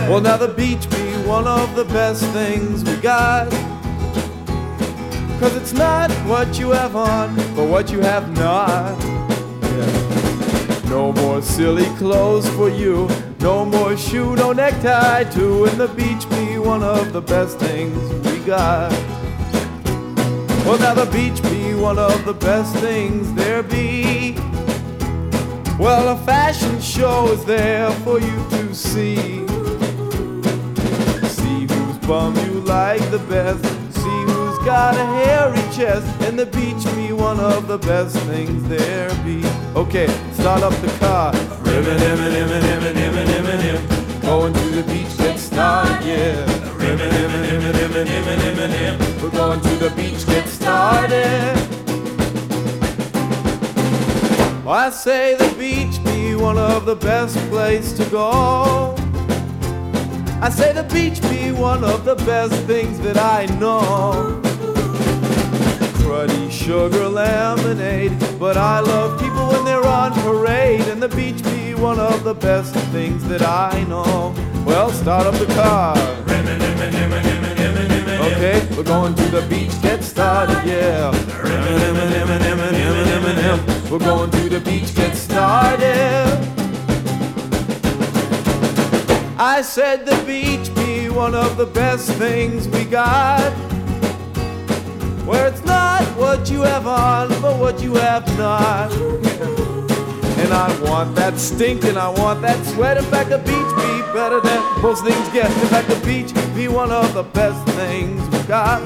Well, now the beach be one of the best things we got. 'Cause it's not what you have on, but what you have not. Yeah. No more silly clothes for you, no more shoe, no necktie too. And the beach be one of the best things we got. Well, now the beach be one of the best things there be. Well, a fashion show is there for you to see. See whose bum you like the best. See who's got a hairy chest. And the beach be one of the best things there be. Okay, start up the car. Ribbon, ribbon, ribbon, ribbon, ribbon, ribbon, ribbon. Going to the beach, get started, yeah. Ribbon, ribbon, ribbon, ribbon, ribbon, ribbon, ribbon. We're going to the beach, get started. I say the beach be one of the best places to go. I say the beach be one of the best things that I know. Cruddy sugar lemonade, but I love people when they're on parade. And the beach be one of the best things that I know. Well, start up the car. Okay, we're going to the beach, get started, yeah. We're going to the beach, get started. I said the beach be one of the best things we got. Where it's not what you have on, but what you have not. And I want that stink and I want that sweat. In fact, the beach be better than most things get. In fact, the beach be one of the best things we got.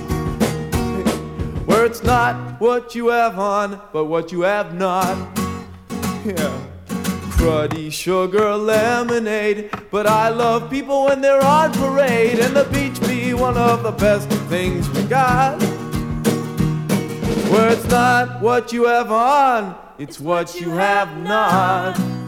Where it's not what you have on, but what you have not. Yeah. Cruddy sugar lemonade, but I love people when they're on parade. And the beach be one of the best things we got. Where it's not what you have on, it's what you have not.